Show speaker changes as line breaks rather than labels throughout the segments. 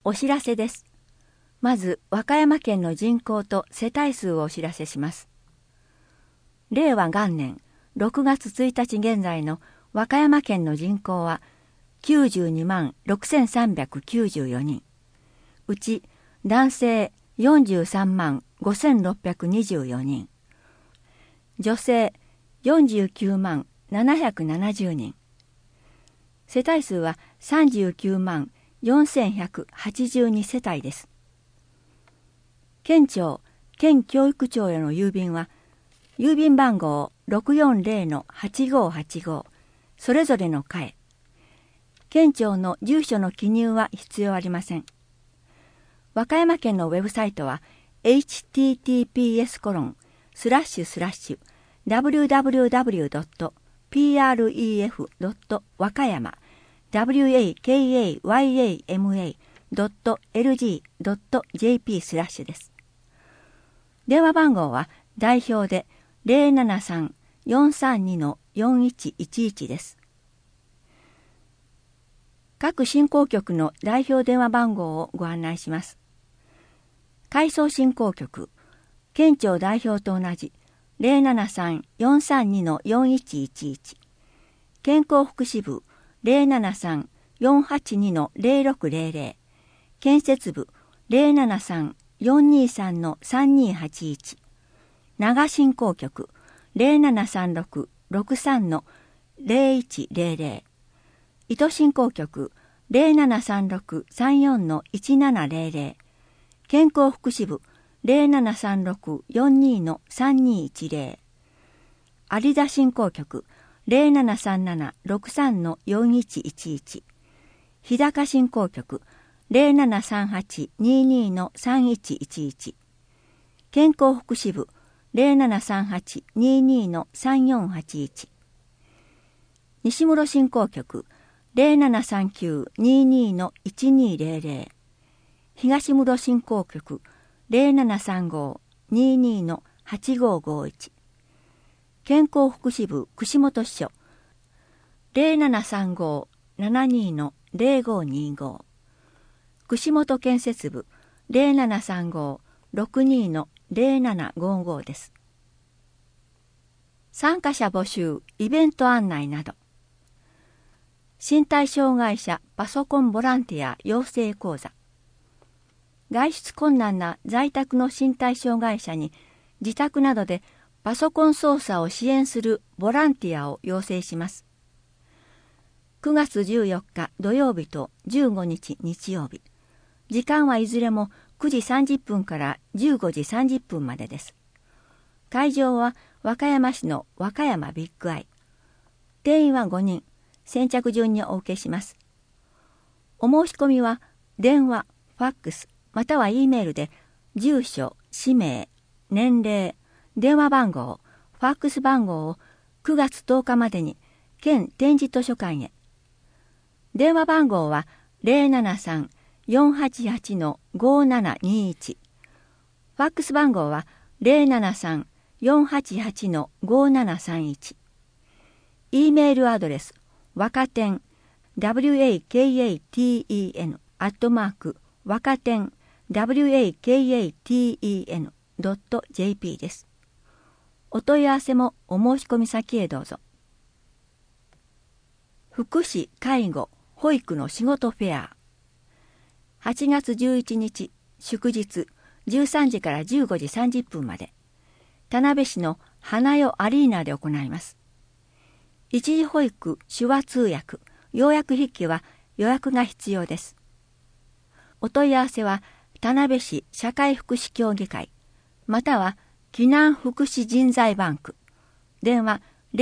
お知らせです。まず、和歌山県の人口と世帯数をお知らせします。令和元年6月1日現在の和歌山県の人口は92万6394人。うち男性43万5624人。女性49万770人。世帯数は39万4182世帯です。県庁、県教育庁への郵便は、郵便番号 640-8585、それぞれの課へ。県庁の住所の記入は必要ありません。和歌山県のウェブサイトは、https://www.prefwakayama.lg.jp/ です。電話番号は代表で 073-432-4111 です。各振興局の代表電話番号をご案内します。海藻振興局、県庁代表と同じ 073-432-4111、健康福祉部 073-482-0600、建設部 073-423-3281、長振興局 0736-63-0100、糸振興局 0736-34-1700、健康福祉部 0736-42-3210、有田振興局 0737-63-4111、日高振興局 0738-22-3111、健康福祉部 0738-22-3481、西室振興局 0739-22-1200、東室振興局 0735-22-8551、健康福祉部串本支所 0735-72-0525、串本建設部 0735-62-0755 です。参加者募集、イベント案内など、身体障害者パソコンボランティア養成講座、外出困難な在宅の身体障害者に自宅などでパソコン操作を支援するボランティアを養成します。9月14日土曜日と15日日曜日。時間はいずれも9時30分から15時30分までです。会場は和歌山市の和歌山ビッグアイ。定員は5人。先着順にお受けします。お申し込みは電話、ファックス、または E メールで住所、氏名、年齢、電話番号、ファックス番号を9月10日までに県展示図書館へ。電話番号は 073-488-5721。ファックス番号は 073-488-5731。E メールアドレスわかてん wakaten@ わかてん wakaten.jp です。お問い合わせもお申し込み先へどうぞ。福祉・介護・保育の仕事フェア。8月11日祝日13時から15時30分まで、田辺市の花代アリーナで行います。一時保育、手話通訳、要約筆記は予約が必要です。お問い合わせは田辺市社会福祉協議会、または避難福祉人材バンク、電話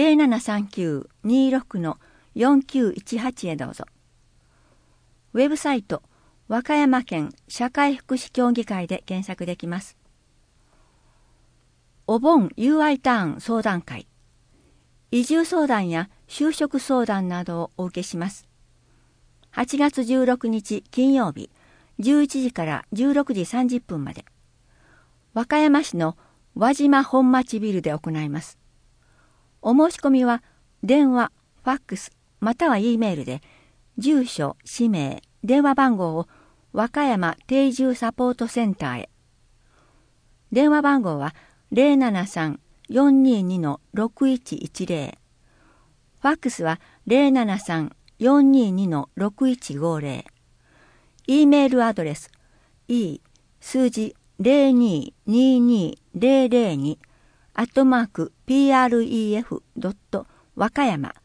0739-26-4918 へどうぞ。ウェブサイト和歌山県社会福祉協議会で検索できます。お盆 UI ターン相談会、移住相談や就職相談などをお受けします。8月16日金曜日、11時から16時30分まで、和歌山市の輪島本町ビルで行います。お申し込みは電話、ファックス、または E メールで住所、氏名、電話番号を和歌山定住サポートセンターへ。電話番号は 073-422-6110。ファックスは 073-422-6150。E メールアドレス e 数字 022200 @pref.wakayama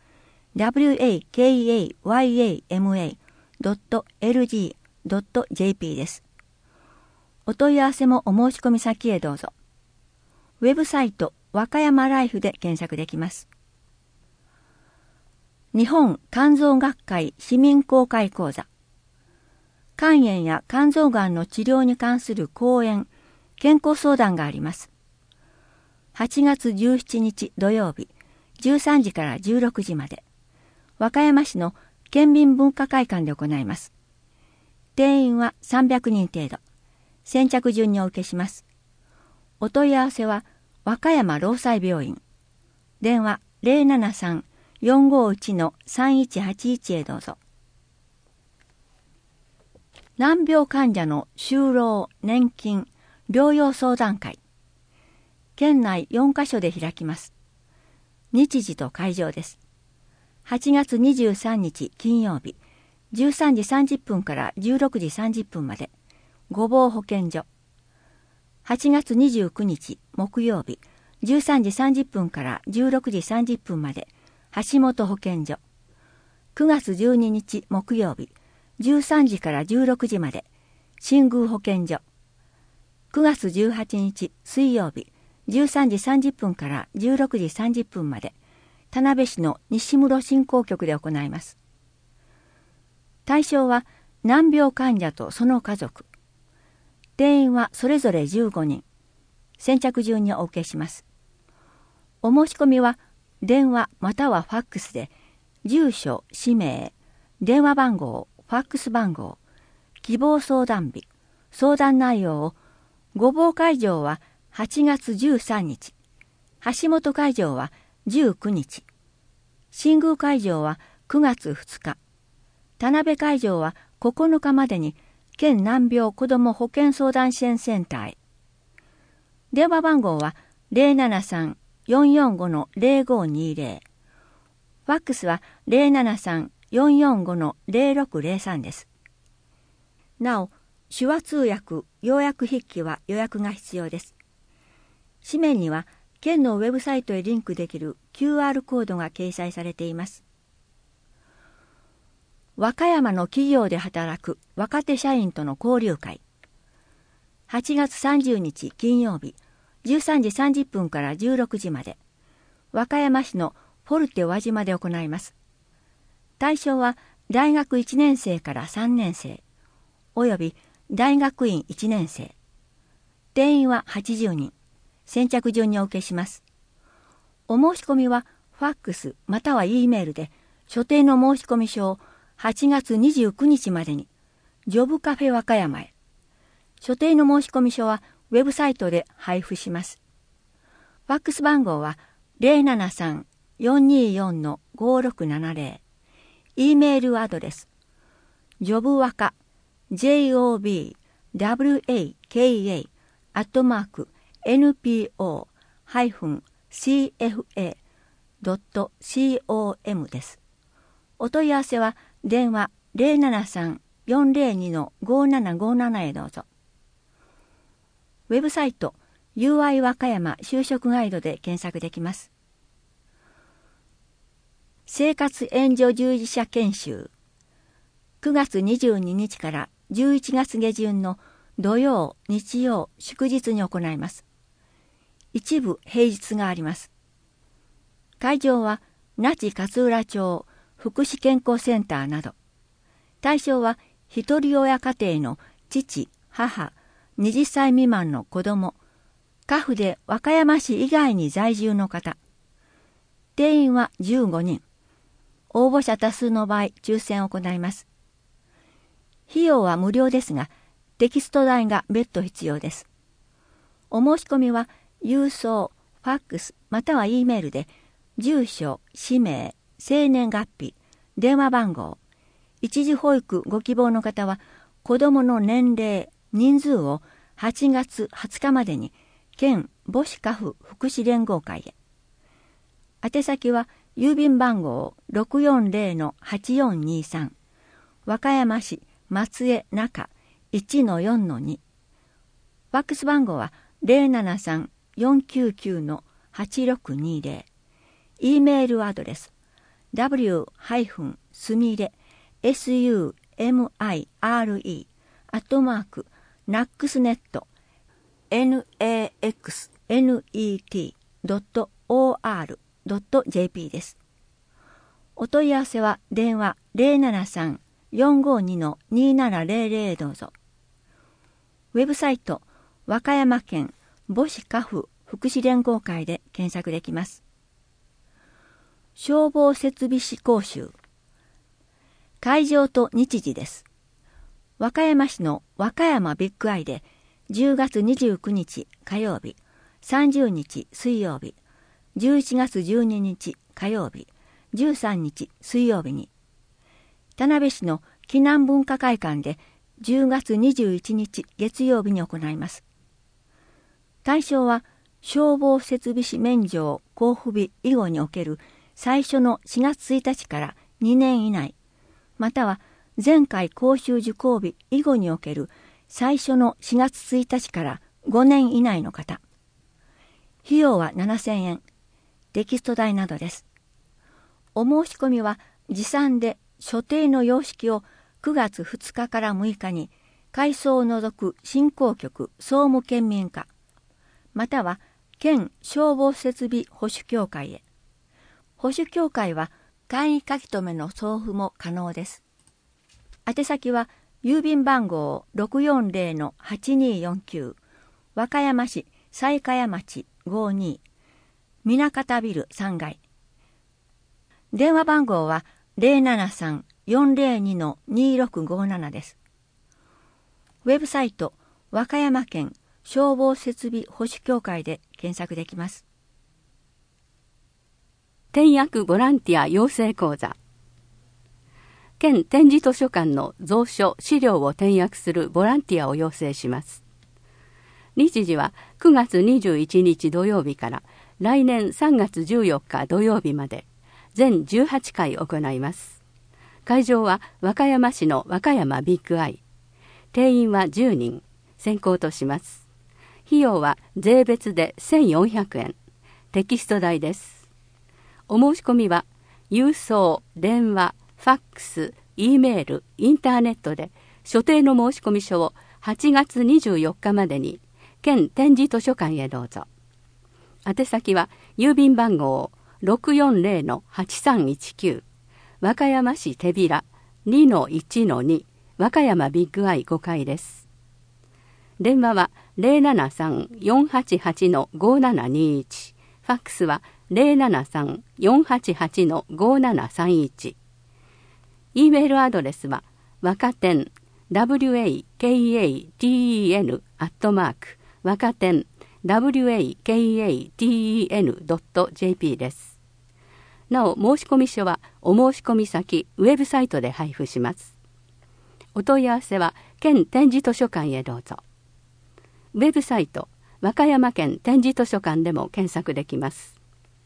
wakayama.lg.jp です。お問い合わせもお申し込み先へどうぞ。ウェブサイト和歌山ライフで検索できます。日本肝臓学会市民公開講座。肝炎や肝臓がんの治療に関する講演、健康相談があります。8月17日土曜日、13時から16時まで、和歌山市の県民文化会館で行います。定員は300人程度。先着順にお受けします。お問い合わせは和歌山労災病院。電話 073-451-3181 へどうぞ。難病患者の就労、年金、療養相談会。県内4カ所で開きます。日時と会場です。8月23日金曜日、13時30分から16時30分まで、御坊保健所。8月29日木曜日、13時30分から16時30分まで、橋本保健所。9月12日木曜日、13時から16時まで、新宮保健所。9月18日水曜日、13時30分から16時30分まで、田辺市の西室振興局で行います。対象は難病患者とその家族。定員はそれぞれ15人。先着順にお受けします。お申し込みは電話またはファックスで、住所、氏名、電話番号、ファックス番号、希望相談日、相談内容を、御坊会場は8月13日、橋本会場は19日、新宮会場は9月2日、田辺会場は9日までに県難病子ども保健相談支援センターへ。電話番号は 073-445-0520。ファックスは 073-445-0603 です。なお、手話通訳、要約筆記は予約が必要です。紙面には県のウェブサイトへリンクできる QR コードが掲載されています。和歌山の企業で働く若手社員との交流会。8月30日金曜日、13時30分から16時まで、和歌山市のフォルテ輪島で行います。対象は大学1年生から3年生、および大学院1年生。定員は80人。先着順にお受けします。お申し込みはファックスまたは E メールで、所定の申込書を8月29日までに、ジョブカフェ和歌山へ。所定の申込書はウェブサイトで配布します。ファックス番号は 073-424-5670。E メールアドレス、ジョブワカ、jobwaka@npo-cfa.com です。お問い合わせは電話 073-402-5757 へどうぞ。ウェブサイト UI 和歌山就職ガイドで検索できます。生活援助従事者研修。9月22日から11月下旬の土曜、日曜、祝日に行います。一部平日があります。会場は那智勝浦町福祉健康センターなど。対象は一人親家庭の父、母、20歳未満の子供、家父で和歌山市以外に在住の方。定員は15人。応募者多数の場合、抽選を行います。費用は無料ですが、テキスト代が別途必要です。お申し込みは、郵送、ファックス、または E メールで、住所、氏名、生年月日、電話番号、一時保育ご希望の方は、 子どもの年齢、人数を8月20日までに県母子家父福祉連合会へ。宛先は郵便番号 640-8423 和歌山市松江中 1-4-2 ファックス番号は 073-499-8620 E メールアドレス w-hymire@naxnet.or.jp です。お問い合わせは電話 073-452-2700 どうぞ。ウェブサイト和歌山県母子家父福祉連合会で検索できます。消防設備士講習。会場と日時です。和歌山市の和歌山ビッグアイで10月29日火曜日、30日水曜日、11月12日火曜日、13日水曜日に、田辺市の紀南文化会館で10月21日月曜日に行います。対象は消防設備士免除交付日以後における最初の4月1日から2年以内、または前回講習受講日以後における最初の4月1日から5年以内の方。費用は7000円、テキスト代などです。お申し込みは持参で所定の様式を9月2日から6日に改装を除く振興局総務県民課、または県消防設備保守協会へ。保守協会は簡易書留の送付も可能です。宛先は郵便番号 640-8249 和歌山市西茅町52南方ビル3階。電話番号は 073-402-2657 です。ウェブサイト和歌山県消防設備保守協会で検索できます。
転訳ボランティア養成講座。県展示図書館の蔵書資料を転訳するボランティアを養成します。日時は9月21日土曜日から来年3月14日土曜日まで全18回行います。会場は和歌山市の和歌山ビッグアイ。定員は10人、先行とします。費用は税別で1400円、テキスト代です。お申し込みは郵送、電話、ファックス、E メール、インターネットで所定の申込書を8月24日までに県展示図書館へどうぞ。宛先は郵便番号 640-8319 和歌山市手びら 2-1-2 和歌山ビッグアイ5階です。電話は 073-488-5721 ファックスは 073-488-5731 E メールアドレスはわかてん wakaten わかてん wakaten.jp です。なお申込書はお申し込み先ウェブサイトで配布します。お問い合わせは県展示図書館へどうぞ。ウェブサイト和歌山県展示図書館でも検索できます。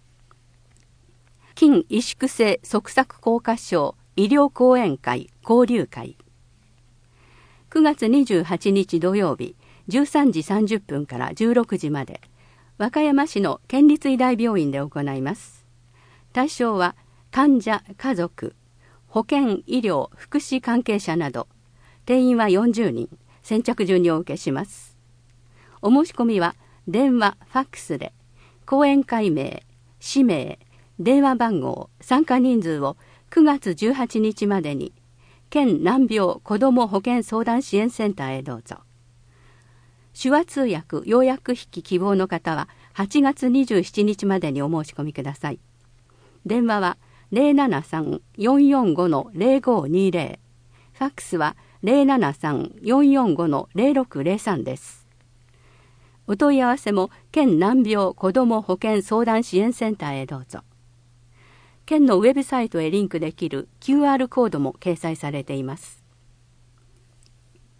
筋萎縮性側索硬化症医療講演会交流会。9月28日土曜日13時30分から16時まで和歌山市の県立医大病院で行います。対象は患者、家族、保健、医療、福祉関係者など定員は40人、先着順にお受けします。お申し込みは電話、ファックスで講演会名、氏名、電話番号、参加人数を9月18日までに県難病子ども保健相談支援センターへどうぞ。手話通訳要約筆記希望の方は8月27日までにお申し込みください。電話は 073-445-0520 ファックスは 073-445-0603 です。お問い合わせも県難病子ども保健相談支援センターへどうぞ。県のウェブサイトへリンクできる QR コードも掲載されています。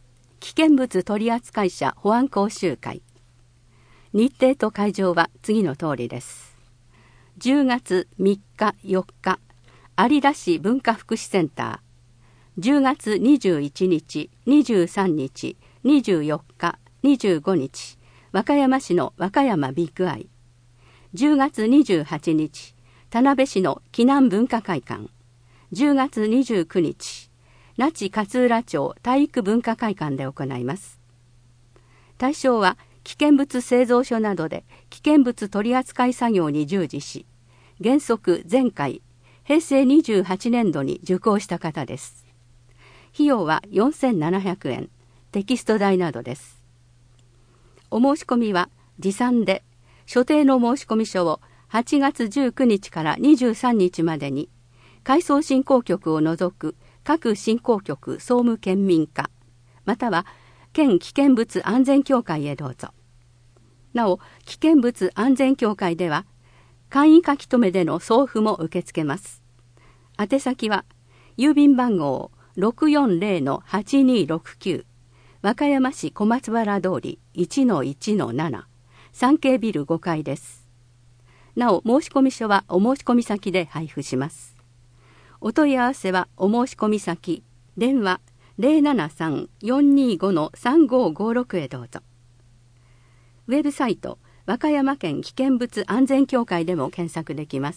危険物取扱者保安講習会。日程と会場は次の通りです。10月3日4日、有田市文化福祉センター。10月21日、23日、24日、25日、和歌山市の和歌山ビッグアイ。10月28日、田辺市の紀南文化会館。10月29日、那智勝浦町体育文化会館で行います。対象は危険物製造所などで危険物取扱作業に従事し、原則前回平成28年度に受講した方です。費用は4700円、テキスト代などです。お申し込みは持参で、所定の申込書を8月19日から23日までに、回送振興局を除く各振興局総務県民課、または県危険物安全協会へどうぞ。なお、危険物安全協会では、簡易書留での送付も受け付けます。宛先は、郵便番号 640-8269、和歌山市小松原通り 1-1-7、産経ビル5階です。なお、申込書はお申込先で配布します。お問い合わせはお申込先、電話 073-425-3556 へどうぞ。ウェブサイト、和歌山県危険物安全協会でも検索できます。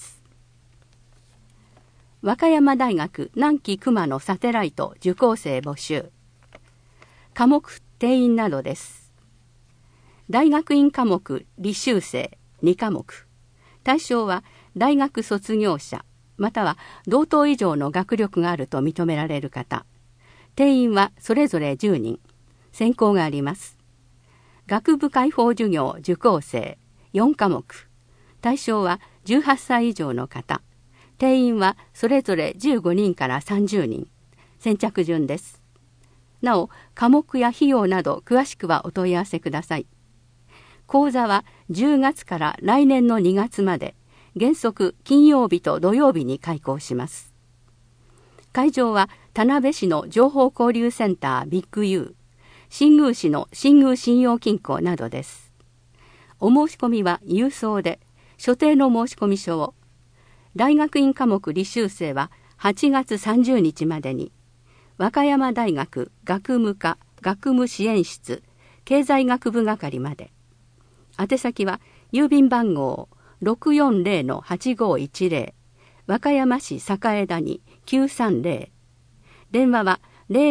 和歌山大学南紀熊野サテライト受講生募集。科目定員などです。大学院科目履修生2科目。対象は大学卒業者、または同等以上の学力があると認められる方。定員はそれぞれ10人。選考があります。学部開放授業受講生4科目。対象は18歳以上の方。定員はそれぞれ15人から30人。先着順です。なお、科目や費用など詳しくはお問い合わせください。講座は10月から来年の2月まで、原則金曜日と土曜日に開講します。会場は田辺市の情報交流センタービッグ U、新宮市の新宮信用金庫などです。お申し込みは郵送で、所定の申込書を、大学院科目履修生は8月30日までに、和歌山大学学務課学務支援室経済学部係まで。宛先は郵便番号 640-8510 和歌山市栄田に930。電話は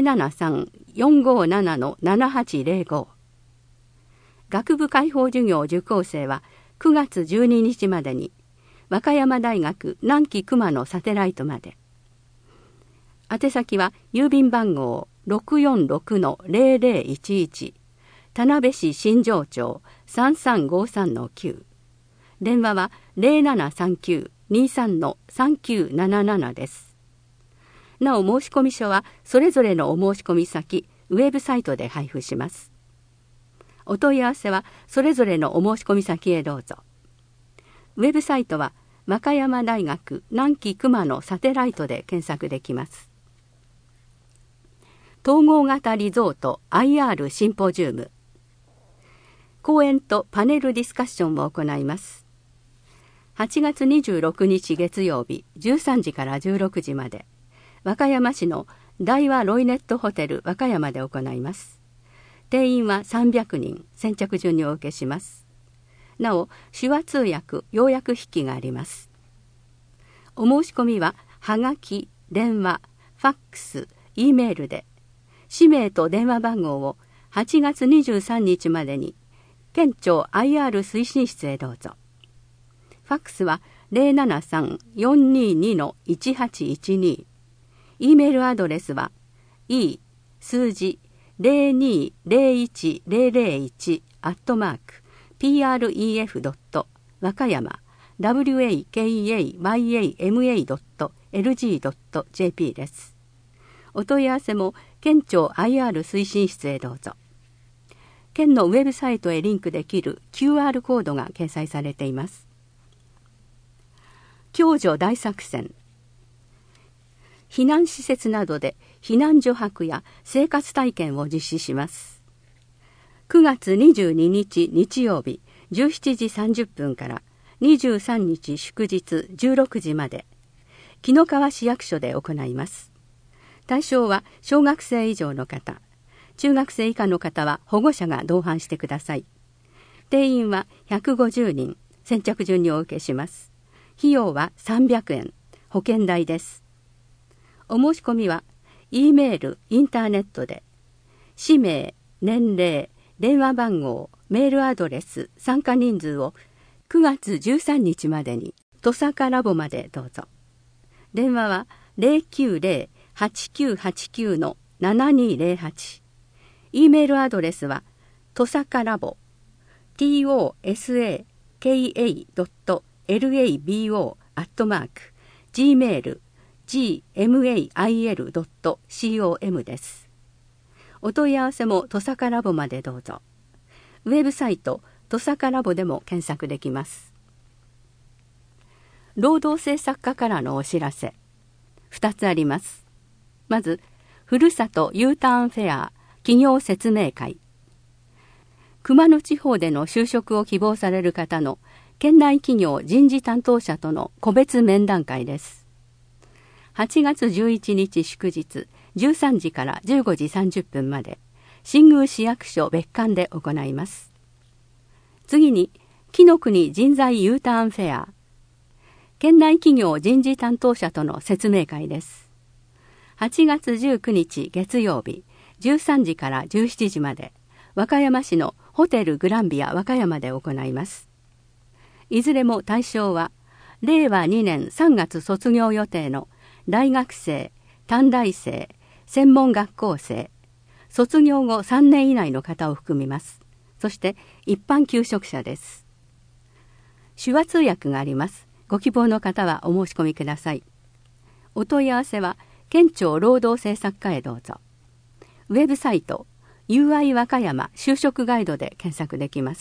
073-457-7805。学部開放授業受講生は9月12日までに和歌山大学南紀熊野サテライトまで。宛先は郵便番号 646-0011 田辺市新庄町 3353-9。電話は 0739-23-3977 です。なお、申込書はそれぞれのお申込先、ウェブサイトで配布します。お問い合わせはそれぞれのお申込先へどうぞ。ウェブサイトは和歌山大学南紀熊野サテライトで検索できます。統合型リゾート IR シンポジウム。講演とパネルディスカッションを行います。8月26日月曜日13時から16時まで、和歌山市の大和ロイネットホテル和歌山で行います。定員は300人、先着順にお受けします。なお、手話通訳、要約筆記があります。お申し込みは、はがき、電話、ファックス、Eメールで、氏名と電話番号を8月23日までに、県庁 IR 推進室へどうぞ。ファックスは 073-422-1812。Eメールアドレスは e 数字 0201-pref. 和歌山 wakayama.lg.jp です。お問い合わせも県庁 IR 推進室へどうぞ。県のウェブサイトへリンクできる QR コードが掲載されています。共助大作戦。 避難施設などで避難所泊や生活体験を実施します。9月22日日曜日17時30分から23日祝日16時まで、紀の川市役所で行います。対象は小学生以上の方、中学生以下の方は保護者が同伴してください。定員は150人、先着順にお受けします。費用は300円、保険代です。お申し込みは、E メール、インターネットで、氏名、年齢、電話番号、メールアドレス、参加人数を9月13日までに、トサカラボまでどうぞ。電話は 090-8989-7208。E メールアドレスは、トサカラボ、tosaka.gmail.gmail.com です。お問い合わせもトサカラボまでどうぞ。ウェブサイトトサカラボでも検索できます。労働政策課からのお知らせ2つあります。まず、ふるさと U ターンフェア企業説明会。熊野地方での就職を希望される方の県内企業人事担当者との個別面談会です。8月11日祝日13時から15時30分まで新宮市役所別館で行います。次に、紀の国人材 U ターンフェア。県内企業人事担当者との説明会です。8月19日月曜日13時から17時まで和歌山市のホテルグランビア和歌山で行います。いずれも対象は、令和2年3月卒業予定の大学生、短大生、専門学校生、卒業後3年以内の方を含みます。そして一般求職者です。手話通訳があります。ご希望の方はお申し込みください。お問い合わせは、県庁労働政策課へどうぞ。ウェブサイト、UI 和歌山就職ガイドで検索できます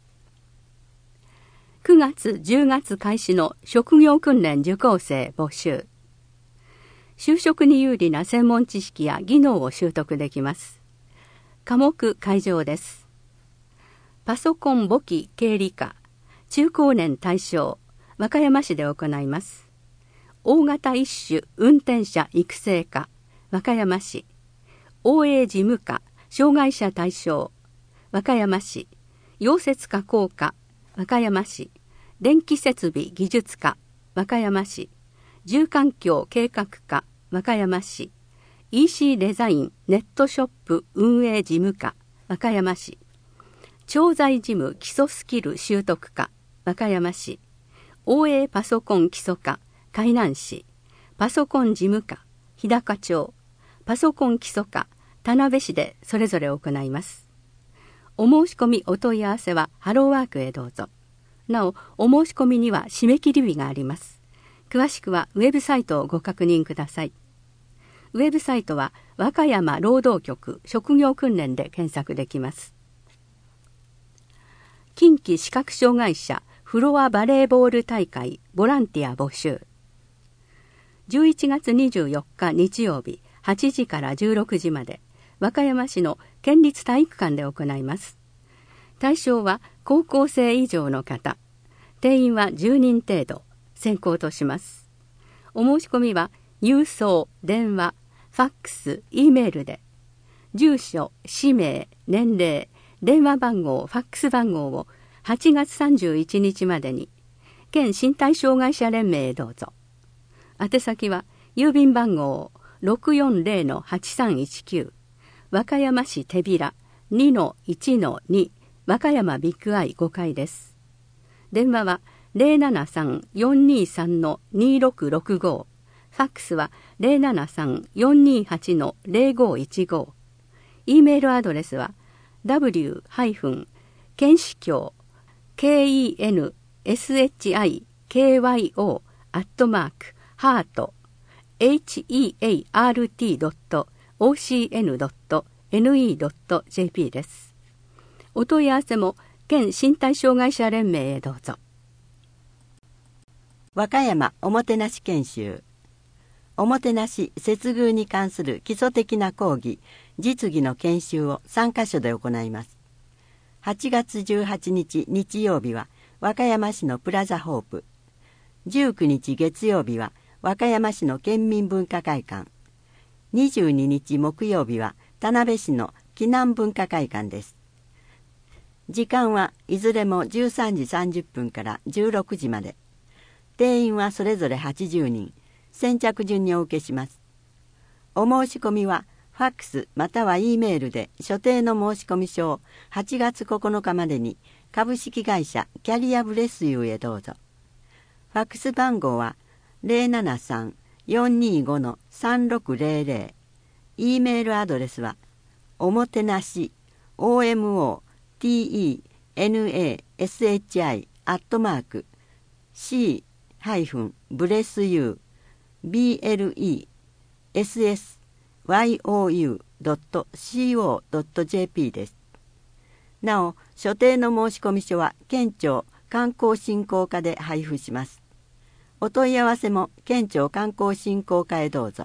。9月10月開始の職業訓練受講生募集。就職に有利な専門知識や技能を習得できます。科目会場です。パソコン簿記経理科中高年対象和歌山市で行います。大型一種運転者育成科和歌山市、OA 事務科障害者対象和歌山市、溶接加工科和歌山市、電気設備技術科和歌山市、住環境計画課和歌山市、EC デザインネットショップ運営事務課和歌山市、調剤事務基礎スキル習得課和歌山市、OA パソコン基礎課海南市、パソコン事務課日高町、パソコン基礎課田辺市でそれぞれ行います。お申し込みお問い合わせはハローワークへどうぞ。なお、お申し込みには締め切り日があります。詳しくはウェブサイトをご確認ください。ウェブサイトは和歌山労働局職業訓練で検索できます。近畿視覚障害者フロアバレーボール大会ボランティア募集。11月24日日曜日8時から16時まで和歌山市の県立体育館で行います。対象は高校生以上の方。定員は10人程度。先行とします。お申し込みは郵送、電話、ファックス、E メールで住所、氏名、年齢、電話番号、ファックス番号を8月31日までに県身体障害者連盟へどうぞ。宛先は郵便番号 640-8319 和歌山市手びら 2-1-2 和歌山ビッグアイ5階です。電話は 073-423-2665 ファックスは 073-428-0515 E メールアドレスは w- 検視協 heart.heart.ocn.ne.jp です。お問い合わせも県身体障害者連盟へどうぞ。
和歌山おもてなし研修。 おもてなし接遇に関する基礎的な講義実技の研修を3カ所で行います。8月18日日曜日は和歌山市のプラザホープ、19日月曜日は和歌山市の県民文化会館、22日木曜日は田辺市の紀南文化会館です。時間はいずれも13時30分から16時まで。定員はそれぞれ80人、先着順にお受けします。お申し込みはファックスまたは E メールで所定の申込書を8月9日までに株式会社キャリアブレスユーへどうぞ。ファックス番号は 073-425-3600。E メールアドレスはおもてなし omotenashi-blessyu.co.jp です。なお、所定の申込書は県庁観光振興課で配布します。お問い合わせも県庁観光振興課へどうぞ。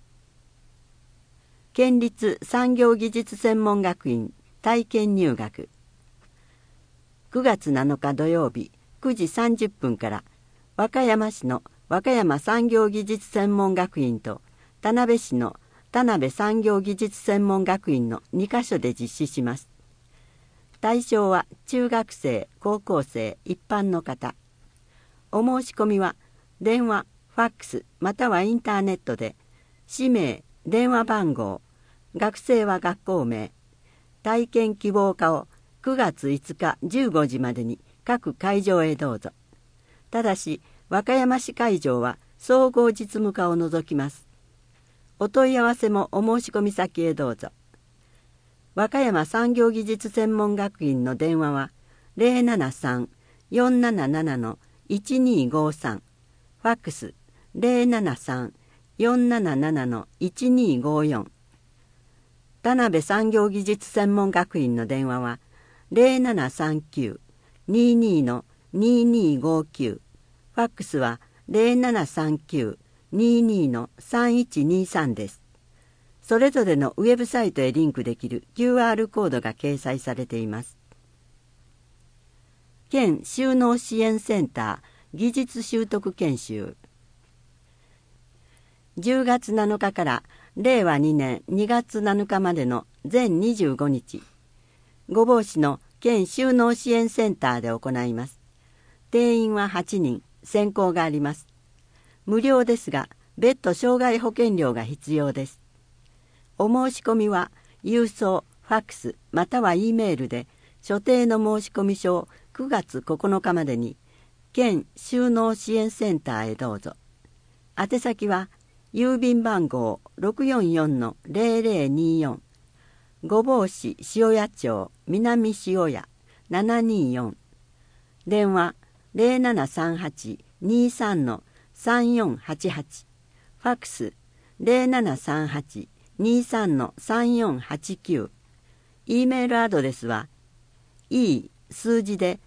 県立産業技術専門学院体験入学。9月7日土曜日9時30分から和歌山市の和歌山産業技術専門学院と田辺市の田辺産業技術専門学院の2カ所で実施します。対象は中学生、高校生、一般の方。お申し込みは電話、ファックスまたはインターネットで氏名、電話番号、学生は学校名、体験希望課を9月5日15時までに各会場へどうぞ。ただし和歌山市会場は総合実務課を除きます。お問い合わせもお申し込み先へどうぞ。和歌山産業技術専門学院の電話は 073-477-1253、ファックス 073-477-1254。田辺産業技術専門学院の電話は 0739-22-2259、ファックスは 0739-22-3123 です。それぞれのウェブサイトへリンクできる QR コードが掲載されています。県就農支援センター技術習得研修。10月7日から令和2年2月7日までの全25日、御坊市の県就農支援センターで行います。定員は8人、選考があります。無料ですが、別途障害保険料が必要です。お申し込みは郵送、ファックスまたは E メールで所定の申込書を9月9日までに県就農支援センターへどうぞ。宛先は郵便番号 644-0024、御坊市塩谷町南塩谷724、電話 0738-23-3488、ファックス 0738-23-3489、E メールアドレスは E 数字で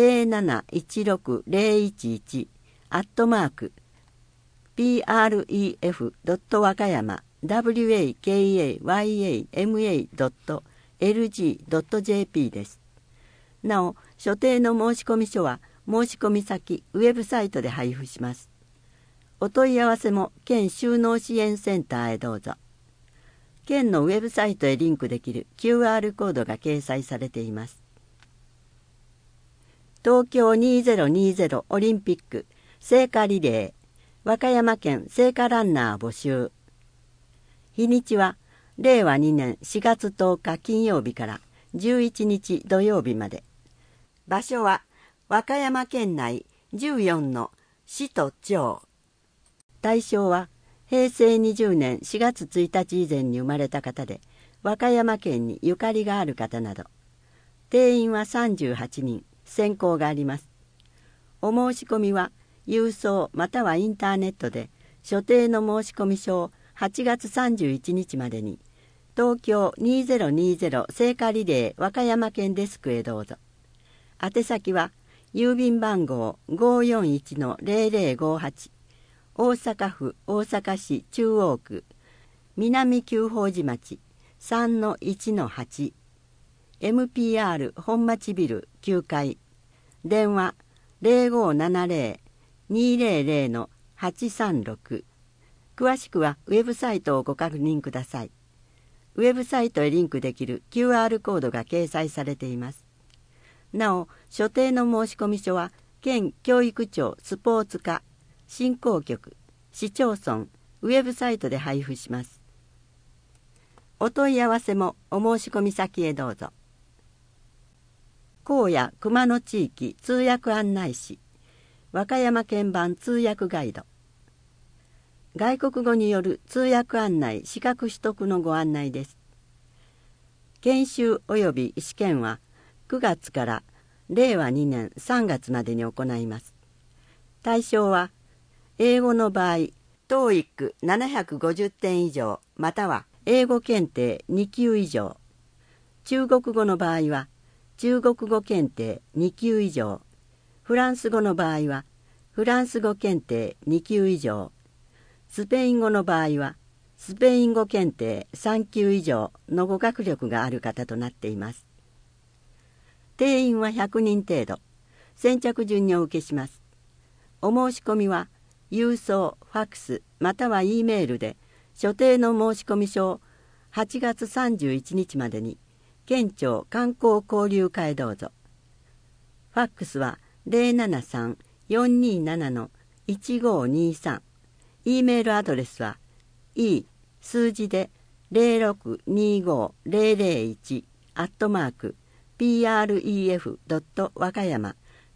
0716011@pref.wakayama.lg.jp です。なお、所定の申込書は申込先ウェブサイトで配布します。お問い合わせも県就農支援センターへどうぞ。県のウェブサイトへリンクできる QR コードが掲載されています。東京2020オリンピック聖火リレー和歌山県聖火ランナー募集。日にちは令和2年4月10日金曜日から11日土曜日まで。場所は和歌山県内14の市と町。対象は平成20年4月1日以前に生まれた方で和歌山県にゆかりがある方など。定員は38人、選考があります。お申し込みは郵送またはインターネットで所定の申込書を8月31日までに東京2020聖火リレー和歌山県デスクへどうぞ。宛先は郵便番号 541-0058、 大阪府大阪市中央区南久宝寺町 3-1-8 MPR 本町ビル9階、電話 0570-200-836。詳しくはウェブサイトをご確認ください。ウェブサイトへリンクできる QR コードが掲載されています。なお、所定の申込書は県教育庁スポーツ課、振興局、市町村、ウェブサイトで配布します。お問い合わせもお申し込み先へどうぞ。高野熊野地域通訳案内士、和歌山県版通訳ガイド。外国語による通訳案内資格取得のご案内です。研修及び試験は9月から令和2年3月までに行います。対象は英語の場合、TOEIC 750点以上または英語検定2級以上。中国語の場合は中国語検定2級以上。フランス語の場合はフランス語検定2級以上。スペイン語の場合はスペイン語検定3級以上の語学力がある方となっています。定員は100人程度。先着順にお受けします。お申し込みは郵送、ファックスまたは E メールで所定の申込書を8月31日までに県庁観光交流課へどうぞ。ファックスは 073-427-1523。E メールアドレスは e 数字で 0625001 @pref.wakayama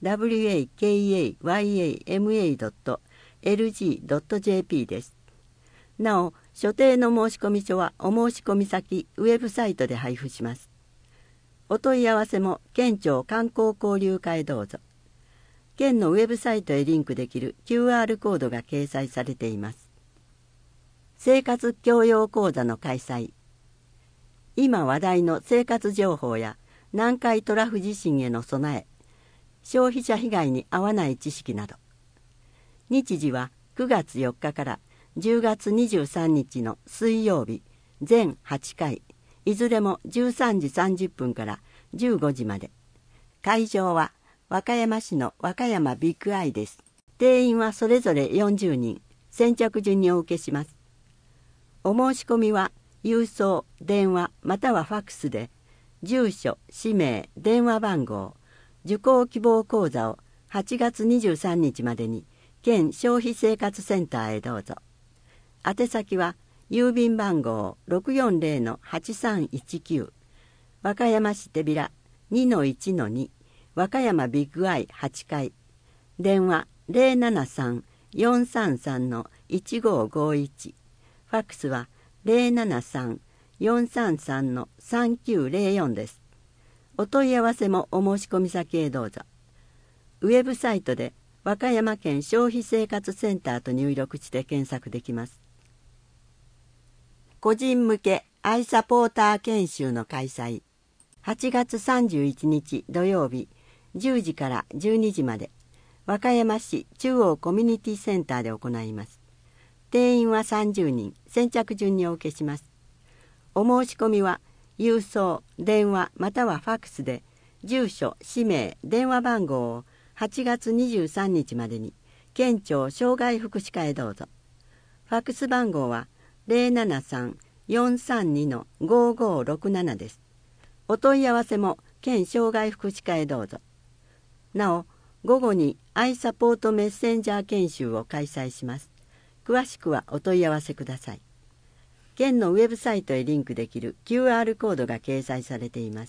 wakayama.lg.jp です。なお、所定の申込書はお申し込み先ウェブサイトで配布します。お問い合わせも県庁観光交流課へどうぞ。県のウェブサイトへリンクできる QR コードが掲載されています。生活教養講座の開催。今話題の生活情報や南海トラフ地震への備え、消費者被害に遭わない知識など。日時は9月4日から10月23日の水曜日、全8回、いずれも13時30分から15時まで。会場は和歌山市の和歌山ビッグアイです。定員はそれぞれ40人、先着順にお受けします。お申し込みは郵送、電話またはファックスで、住所、氏名、電話番号、受講希望講座を8月23日までに県消費生活センターへどうぞ。宛先は郵便番号 640-8319 和歌山市手びら 2-1-2 和歌山ビッグアイ8階、電話 073-433-1551、ファックスは 073-433-3904 です。お問い合わせもお申し込み先へどうぞ。ウェブサイトで和歌山県消費生活センターと入力して検索できます。個人向けアイサポーター研修の開催。8月31日土曜日10時から12時まで和歌山市中央コミュニティセンターで行います。定員は30人、先着順にお受けします。お申し込みは郵送、電話またはファックスで住所、氏名、電話番号を8月23日までに県庁障害福祉課へどうぞ。ファックス番号は 073-432-5567 です。お問い合わせも県障害福祉課へどうぞ。なお、午後にアイサポートメッセンジャー研修を開催します。詳しくはお問い合わせください。県のウェブサイトへリンクできる QR コードが掲載されています。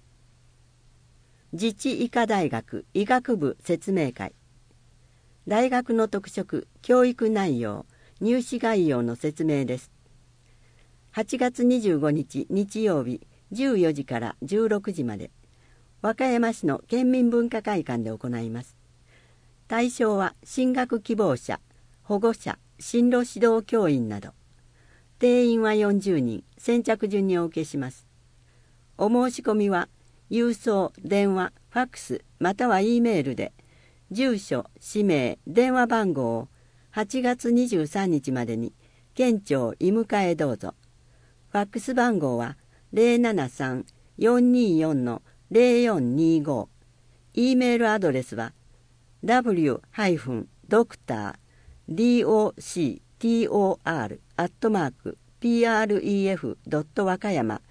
自治医科大学医学部説明会。大学の特色、教育内容、入試概要の説明です。8月25日日曜日14時から16時まで、和歌山市の県民文化会館で行います。対象は進学希望者、保護者、進路指導教員など。定員は40人、先着順にお受けします。お申し込みは郵送、電話、ファックスまたは E メールで住所、氏名、電話番号を 8月23日までに県庁医務課へどうぞ。ファックス番号は 073-424-0425。E メールアドレスは w-doctor@pref.wakayama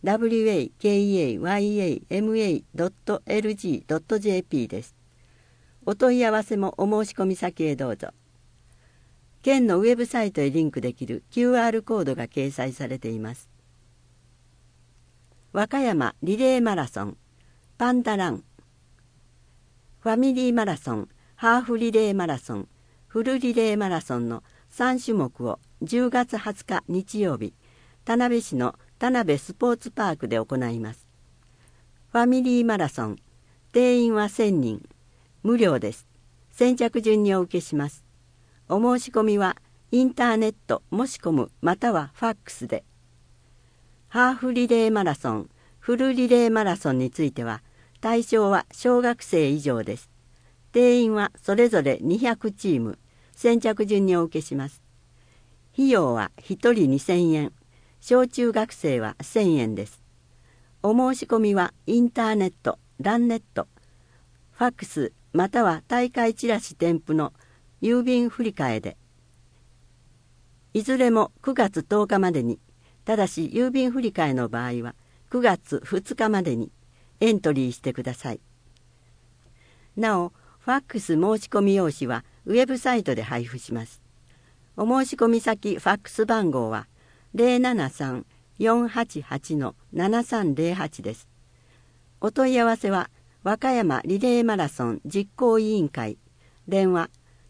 wakayama.lg.jp です。お問い合わせもお申し込み先へどうぞ。県のウェブサイトへリンクできる QR コードが掲載されています。和歌山リレーマラソン、パンダラン、ファミリーマラソン、ハーフリレーマラソン、フルリレーマラソンの3種目を10月20日日曜日、田辺市の田辺スポーツパークで行います。ファミリーマラソン、定員は1000人、無料です。先着順にお受けします。お申し込みはインターネットもし込むまたはファックスで。ハーフリレーマラソン、フルリレーマラソンについては対象は小学生以上です。定員はそれぞれ200チーム、先着順にお受けします。費用は1人2000円、小中学生は1000円です。お申し込みはインターネット、ランネット、ファックスまたは大会チラシ添付の郵便振替で。いずれも9月10日までに、ただし郵便振替の場合は9月2日までにエントリーしてください。なお、ファックス申し込み用紙はウェブサイトで配布します。お申し込み先ファックス番号は 073-488-7308 です。お問い合わせは和歌山リレーマラソン実行委員会、電話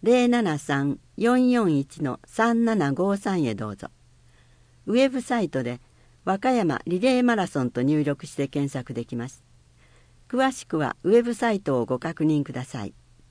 073-441-3753 へどうぞ。ウェブサイトで和歌山リレーマラソンと入力して検索できます。詳しくはウェブサイトをご確認ください。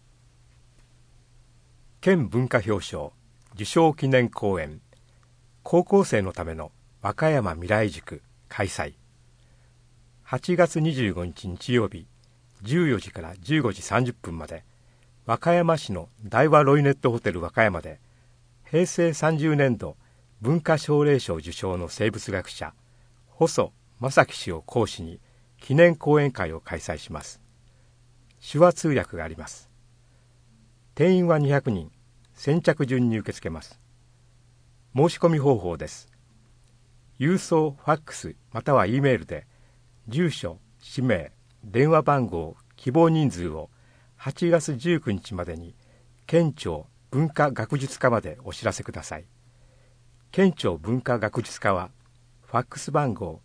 県文化表彰受賞記念講演、高校生のための和歌山未来塾開催。8月25日日曜日、14時から15時30分まで、和歌山市の大和ロイネットホテル和歌山で、平成30年度文化奨励賞受賞の生物学者細正樹氏を講師に記念講演会を開催します。手話通訳があります。定員は200人、先着順に受け付けます。申し込み方法です。郵送ファックスまたは E メールで住所、氏名、電話番号、希望人数を8月19日までに県庁文化学術課までお知らせください。県庁文化学術課はファックス番号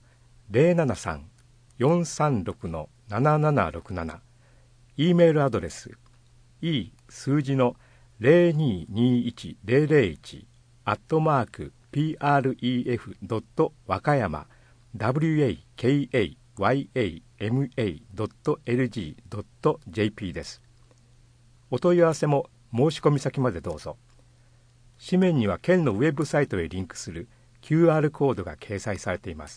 073-436-7767、E メールアドレス E 数字の 0221-001 @pref.wakayama wakayama.lg.jp です。お問い合わせも申し込み先までどうぞ。紙面には県のウェブサイトへリンクする QR コードが掲載されています。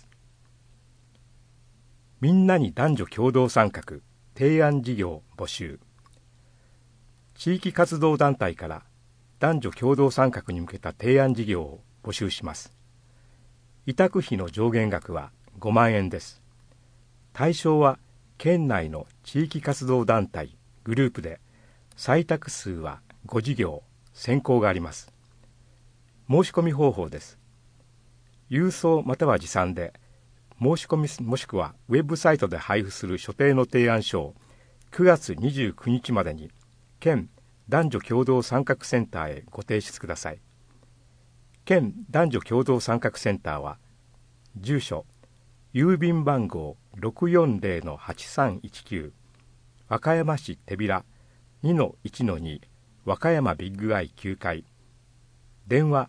みんなに男女共同参画提案事業募集。地域活動団体から男女共同参画に向けた提案事業を募集します。委託費の上限額は5万円です。対象は県内の地域活動団体グループで、採択数は5事業、選考があります。申し込み方法です。郵送または持参で、申し込みもしくはウェブサイトで配布する所定の提案書を9月29日までに県男女共同参画センターへご提出ください。県男女共同参画センターは、住所、郵便番号 640-8319 和歌山市手びら 2-1-2 和歌山ビッグアイ9階、電話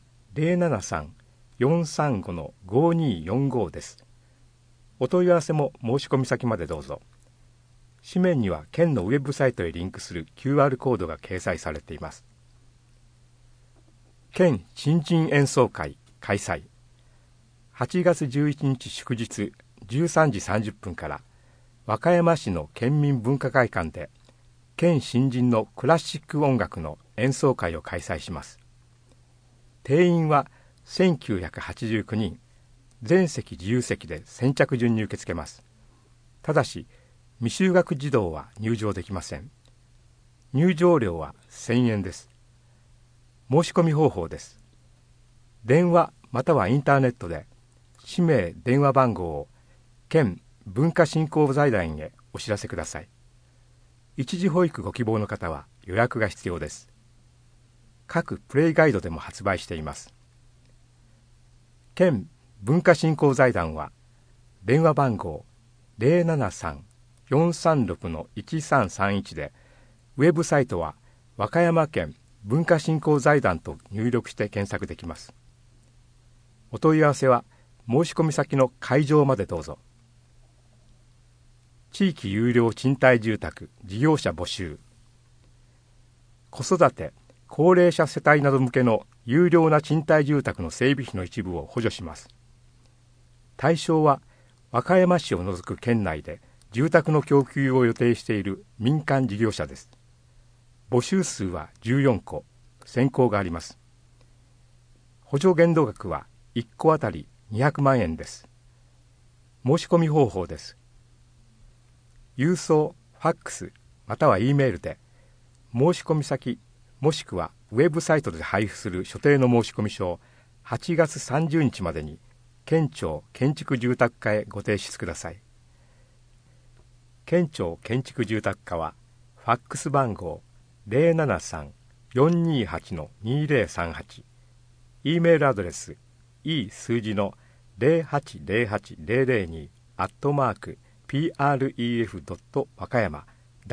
073-435-5245 です。お問い合わせも申し込み先までどうぞ。紙面には県のウェブサイトへリンクする QR コードが掲載されています。県新人演奏会開催。8月11日祝日13時30分から和歌山市の県民文化会館で県新人のクラシック音楽の演奏会を開催します。 定員は1989人、全席自由席で先着順に受け付けます。ただし未就学児童は入場できません。入場料は1000円です。申し込み方法です。電話またはインターネットで氏名、電話番号を県文化振興財団へお知らせください。一時保育ご希望の方は予約が必要です。各プレイガイドでも発売しています。県文化振興財団は電話番号 073-436-1331 で、ウェブサイトは和歌山県文化振興財団と入力して検索できます。お問い合わせは申し込み先の会場までどうぞ。地域有料賃貸住宅事業者募集。子育て、高齢者世帯など向けの有料な賃貸住宅の整備費の一部を補助します。対象は和歌山市を除く県内で住宅の供給を予定している民間事業者です。募集数は14戸、選考があります。補助限度額は1戸あたり200万円です。申し込み方法です。郵送、ファックス、または E メールで申し込み先もしくはウェブサイトで配布する所定の申込書を8月30日までに県庁建築住宅課へご提出ください。県庁建築住宅課はファックス番号 073-428-2038、 E メールアドレス E 数字の 0808-002@pref.wakayama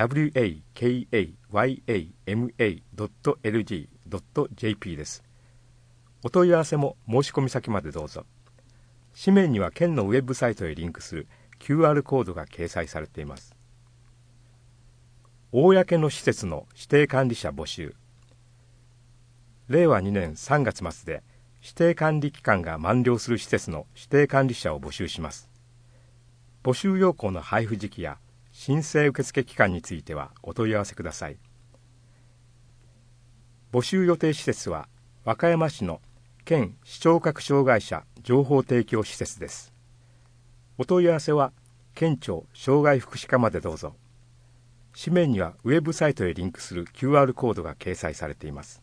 wakayama.lg.jp です。お問い合わせも申し込み先までどうぞ。紙面には県のウェブサイトへリンクする QR コードが掲載されています。公の施設の指定管理者募集。令和2年3月末で指定管理期間が満了する施設の指定管理者を募集します。募集要項の配布時期や申請受付期間についてはお問い合わせください。募集予定施設は和歌山市の県視聴覚障害者情報提供施設です。お問い合わせは県庁障害福祉課までどうぞ。紙面にはウェブサイトへリンクする QR コードが掲載されています。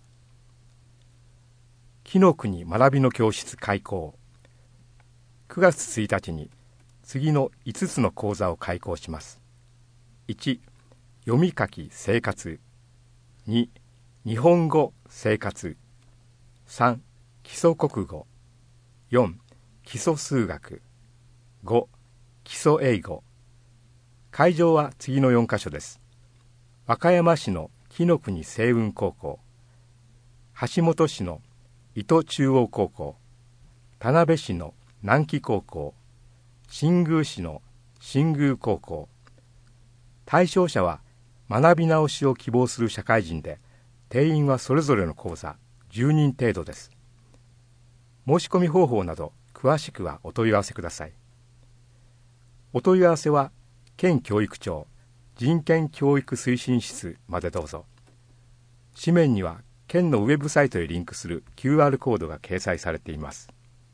木の国学びの教室開講。9月1日に次の5つの講座を開講します。1、読み書き生活。2、日本語生活。3、基礎国語。4、基礎数学。5、基礎英語。会場は次の4カ所です。和歌山市の紀の国青雲高校、橋本市の伊都中央高校、田辺市の南紀高校、新宮市の新宮高校。対象者は学び直しを希望する社会人で、定員はそれぞれの講座10人程度です。申し込み方法など詳しくはお問い合わせください。お問い合わせは県教育庁人権教育推進室までどうぞ。紙面には県のウェブサイトへリンクする QR コードが掲載されています。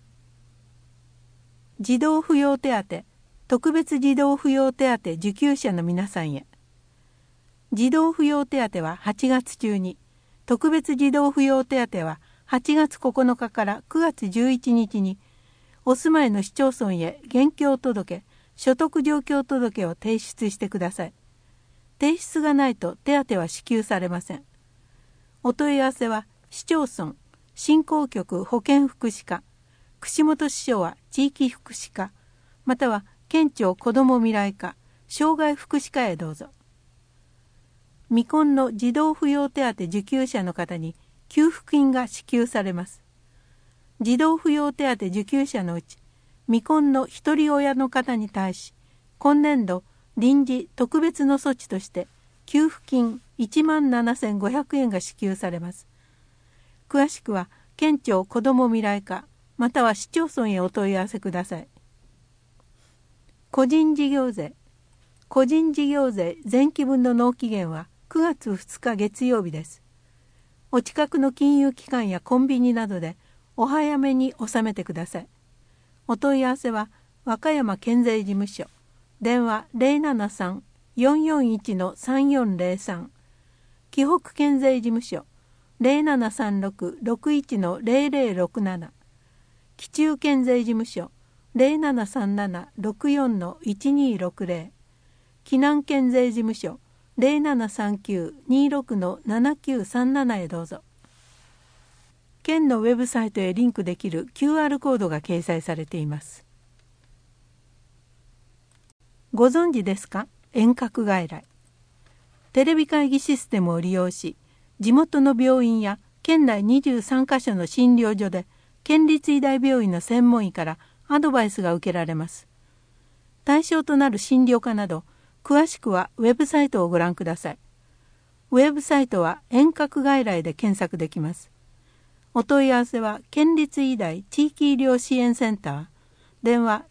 児童扶養手当、特別児童扶養手当受給者の皆さんへ。児童扶養手当は8月中に、特別児童扶養手当は8月9日から9月11日に、お住まいの市町村へ現況届、所得状況届を提出してください。提出がないと手当は支給されません。お問い合わせは市町村振興局保健福祉課、串本支所は地域福祉課、または県庁子ども未来課、障害福祉課へどうぞ。未婚の児童扶養手当受給者の方に給付金が支給されます。児童扶養手当受給者のうち未婚の一人親の方に対し、今年度臨時特別の措置として給付金17,500円が支給されます。詳しくは県庁子ども未来課または市町村へお問い合わせください。個人事業税。個人事業税前期分の納期限は9月2日月曜日です。お近くの金融機関やコンビニなどでお早めに納めてください。お問い合わせは和歌山県税事務所、電話 073-441-3403、紀北県税事務所 0736-61-0067、紀中県税事務所 0737-64-1260、紀南県税事務所 0739-26-7937 へどうぞ。県のウェブサイトへリンクできる QR コードが掲載されています。ご存知ですか？遠隔外来。テレビ会議システムを利用し、地元の病院や県内23カ所の診療所で県立医大病院の専門医からアドバイスが受けられます。対象となる診療科など、詳しくはウェブサイトをご覧ください。ウェブサイトは遠隔外来で検索できます。お問い合わせは県立医大地域医療支援センター、電話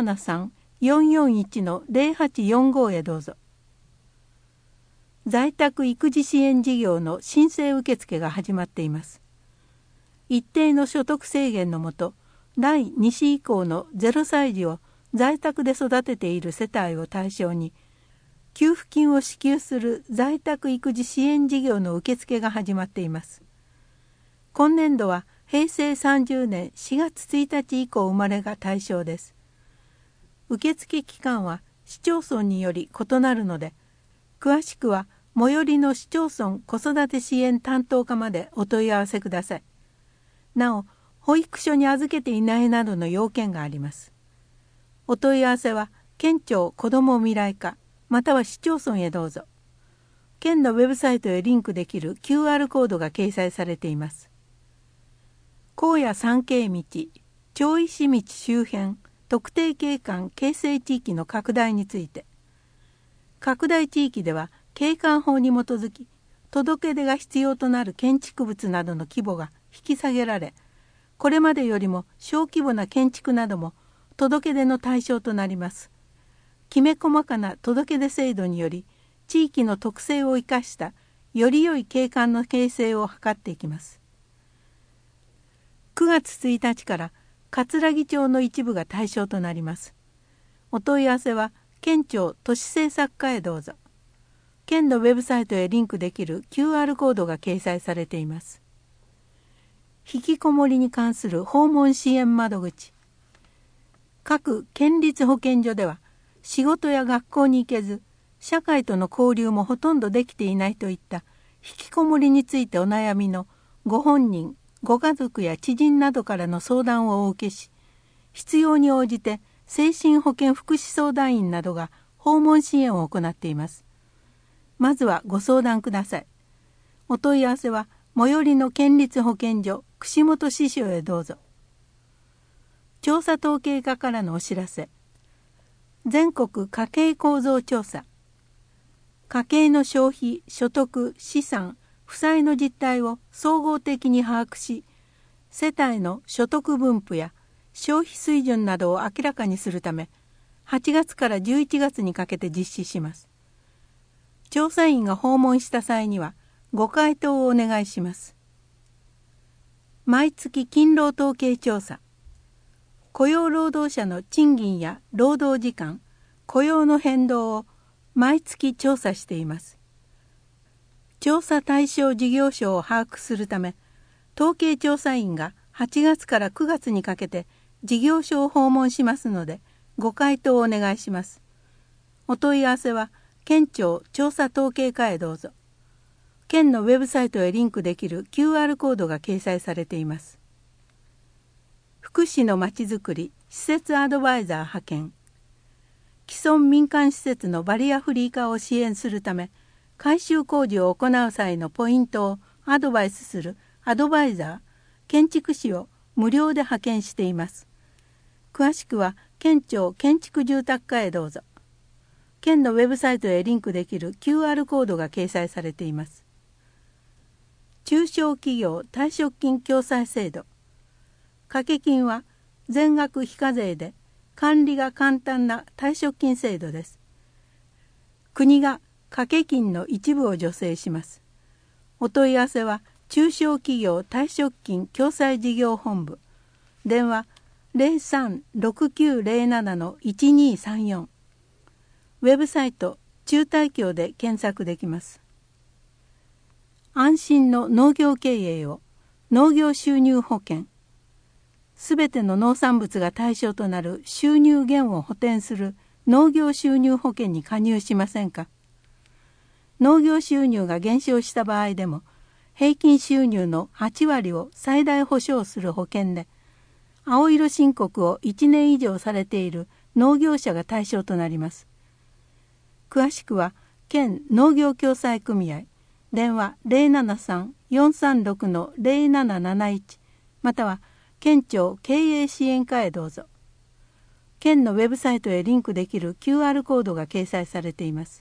073-441-0845 へどうぞ。在宅育児支援事業の申請受付が始まっています。一定の所得制限のもと、第2子以降の0歳児を在宅で育てている世帯を対象に、給付金を支給する在宅育児支援事業の受付が始まっています。今年度は平成30年4月1日以降生まれが対象です。受付期間は市町村により異なるので、詳しくは最寄りの市町村子育て支援担当課までお問い合わせください。なお、保育所に預けていないなどの要件があります。お問い合わせは県庁子ども未来課または市町村へどうぞ。県のウェブサイトへリンクできる QR コードが掲載されています。高野山系道、町石道周辺特定景観形成地域の拡大について、拡大地域では景観法に基づき届け出が必要となる建築物などの規模が引き下げられ、これまでよりも小規模な建築なども届け出の対象となります。きめ細かな届け出制度により、地域の特性を生かしたより良い景観の形成を図っていきます。9月1日から葛城町の一部が対象となります。お問い合わせは県庁都市政策課へどうぞ。県のウェブサイトへリンクできる QR コードが掲載されています。引きこもりに関する訪問支援窓口。各県立保健所では仕事や学校に行けず、社会との交流もほとんどできていないといった引きこもりについてお悩みのご本人、ご家族や知人などからの相談をお受けし、必要に応じて精神保健福祉相談員などが訪問支援を行っています。まずはご相談ください。お問い合わせは最寄りの県立保健所串本支所へどうぞ。調査統計課からのお知らせ。全国家計構造調査。家計の消費、所得、資産、負債の実態を総合的に把握し、世帯の所得分布や消費水準などを明らかにするため、8月から11月にかけて実施します。調査員が訪問した際には、ご回答をお願いします。毎月勤労統計調査。雇用労働者の賃金や労働時間、雇用の変動を毎月調査しています。調査対象事業所を把握するため、統計調査員が8月から9月にかけて事業所を訪問しますので、ご回答をお願いします。お問い合わせは県庁調査統計課へどうぞ。県のウェブサイトへリンクできる QR コードが掲載されています。福祉のまちづくり施設アドバイザー派遣。既存民間施設のバリアフリー化を支援するため、改修工事を行う際のポイントをアドバイスするアドバイザー、建築士を無料で派遣しています。詳しくは県庁建築住宅課へどうぞ。県のウェブサイトへリンクできる QR コードが掲載されています。中小企業退職金共済制度。掛け金は全額非課税で管理が簡単な退職金制度です。国が掛け金の一部を助成します。お問い合わせは中小企業退職金共済事業本部、電話 03-6907-1234、ウェブサイト中退協で検索できます。安心の農業経営を農業収入保険、すべての農産物が対象となる収入減を補填する農業収入保険に加入しませんか。農業収入が減少した場合でも平均収入の8割を最大保証する保険で、青色申告を1年以上されている農業者が対象となります。詳しくは県農業共済組合、電話 073-436-0771 または県庁経営支援課へどうぞ。県のウェブサイトへリンクできる QR コードが掲載されています。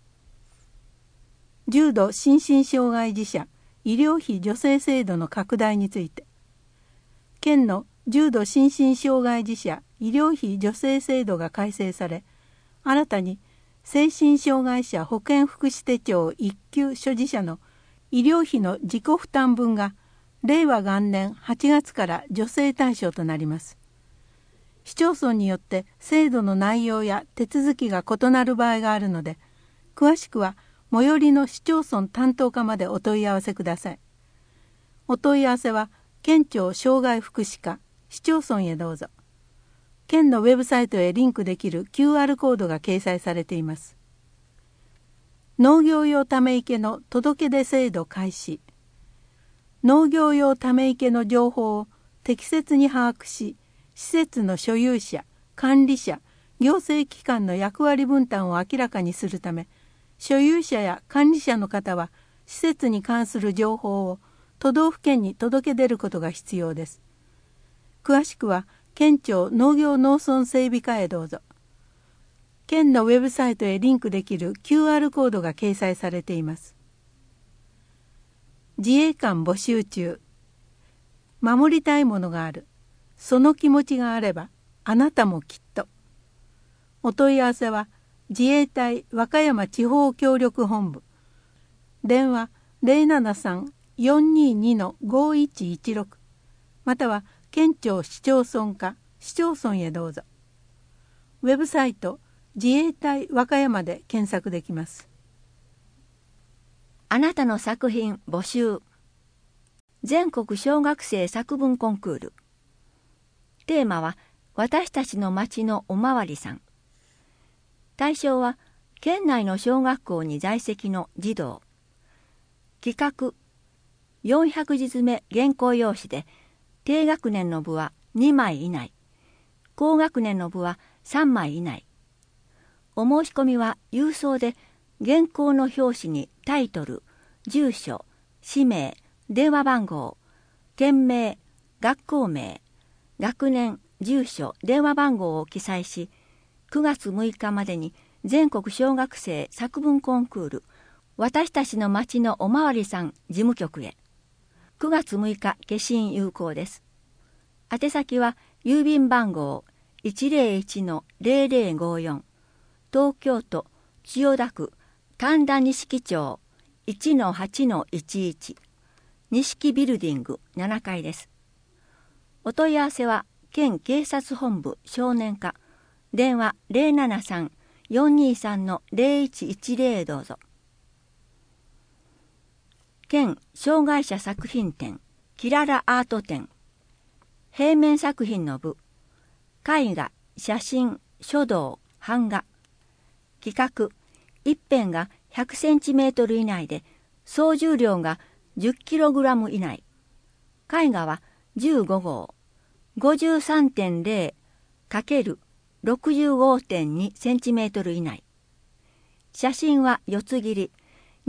重度心身障害児者医療費助成制度の拡大について、県の重度心身障害児者医療費助成制度が改正され、新たに精神障害者保健福祉手帳1級所持者の医療費の自己負担分が令和元年8月から助成対象となります。市町村によって制度の内容や手続きが異なる場合があるので、詳しくは最寄りの市町村担当課までお問い合わせください。お問い合わせは県庁障害福祉課、市町村へどうぞ。県のウェブサイトへリンクできる QR コードが掲載されています。農業用ため池の届け出制度開始。農業用ため池の情報を適切に把握し、施設の所有者、管理者、行政機関の役割分担を明らかにするため、所有者や管理者の方は施設に関する情報を都道府県に届け出ることが必要です。詳しくは県庁農業農村整備課へどうぞ。県のウェブサイトへリンクできる QR コードが掲載されています。自衛官募集中。守りたいものがある。その気持ちがあればあなたもきっと。お問い合わせは自衛隊和歌山地方協力本部、電話 073-422-5116 または県庁市町村課市町村へどうぞ。ウェブサイト自衛隊和歌山で検索できます。
あなたの作品募集。全国小学生作文コンクール。テーマは私たちの町のおまわりさん。対象は県内の小学校に在籍の児童。企画400字詰め原稿用紙で低学年の部は2枚以内、高学年の部は3枚以内。お申し込みは郵送で原稿の表紙にタイトル、住所、氏名、電話番号、県名、学校名、学年、住所、電話番号を記載し、9月6日までに全国小学生作文コンクール私たちの町のおまわりさん事務局へ。9月6日消印有効です。宛先は郵便番号 101-0054 東京都千代田区神田錦町 1-8-11 錦ビルディング7階です。お問い合わせは県警察本部少年課、電話 073-423-0110 どうぞ。県障害者作品展キララアート展。平面作品の部、絵画、写真、書道、版画。企画、一辺が100センチメートル以内で総重量が10キログラム以内。絵画は15号 53.0×65.2 センチメートル以内。写真は四つ切り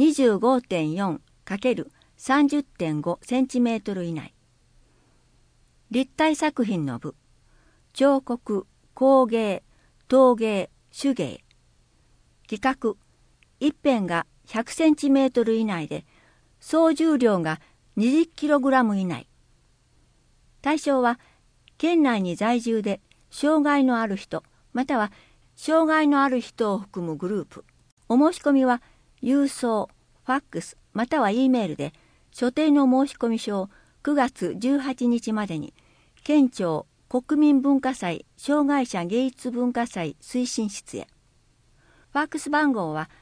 25.4×30.5 センチメートル以内。立体作品の部、彫刻、工芸、陶芸、手芸。企画、一辺が100センチメートル以内で総重量が20キログラム以内。対象は県内に在住で障害のある人または障害のある人を含むグループ。お申し込みは郵送、ファックスまたは E メールで所定の申込書を9月18日までに県庁国民文化祭障害者芸術文化祭推進室へ。ファックス番号は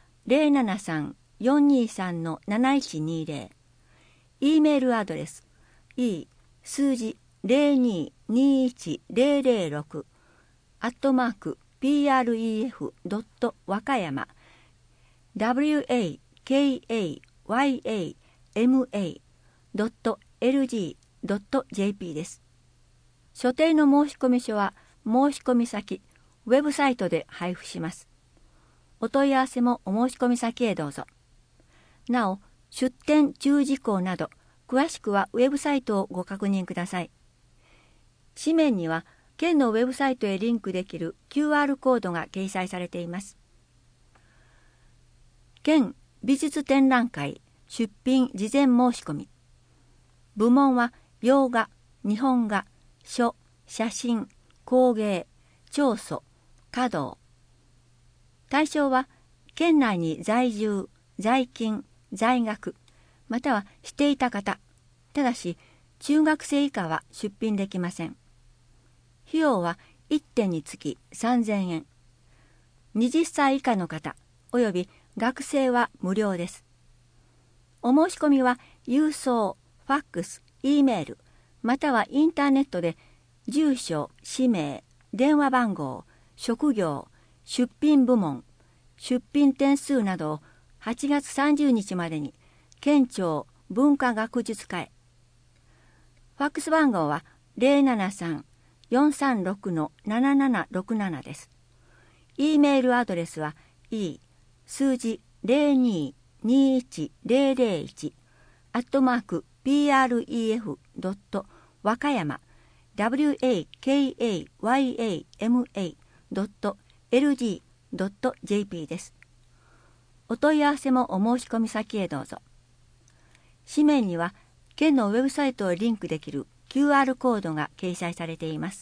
073-423-7120。E メールアドレス e 数字 0221-006 @pref.wakayama wakayama.lg.jp です。所定の申込書は申込先、ウェブサイトで配布します。お問い合わせもお申込先へどうぞ。なお、出店注意事項など、詳しくはウェブサイトをご確認ください。紙面には、県のウェブサイトへリンクできる QR コードが掲載されています。県美術展覧会出品事前申し込み。部門は洋画、日本画、書、写真、工芸、彫塑、華道。対象は県内に在住、在勤、在学、またはしていた方。ただし中学生以下は出品できません。費用は1点につき3000円。20歳以下の方および学生は無料です。お申し込みは郵送、ファックス、E メール、またはインターネットで住所、氏名、電話番号、職業、出品部門、出品点数などを8月30日までに県庁文化学術課へ。ファックス番号は 073-436-7767 です。E メールアドレスは e 数字 0221-001 @pref.wakayama wakayama.lg.jp です。お問い合わせもお申し込み先へどうぞ。紙面には県のウェブサイトをリンクできる QR コードが掲載されています。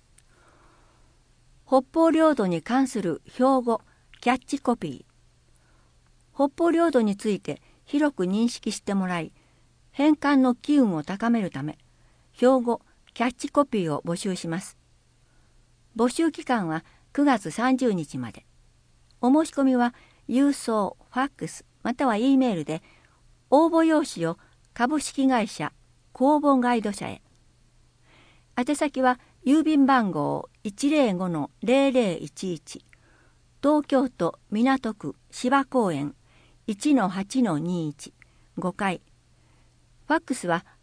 北方領土に関する標語、キャッチコピー。北方領土について広く認識してもらい、返還の機運を高めるため、標語、キャッチコピーを募集します。募集期間は9月30日まで。お申し込みは郵送、ファックス、または E メールで、応募用紙を株式会社公募ガイド社へ。宛先は郵便番号 105-0011 東京都港区芝公園 1-8-21 5階。ファックスは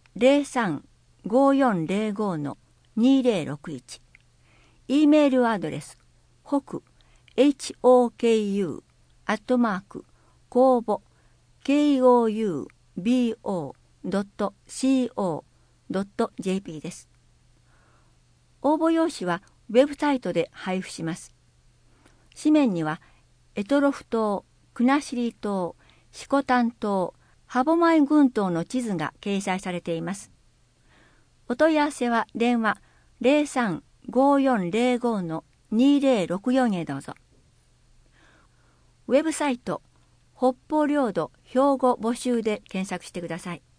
03-5405-2061。E メールアドレスhoku公募koubo.co.jp です。応募用紙はウェブサイトで配布します。紙面には択捉島、国後島、色丹島、歯舞群島の地図が掲載されています。お問い合わせは電話 03-5405-2064 へどうぞ。ウェブサイト北方領土標語募集で検索してください。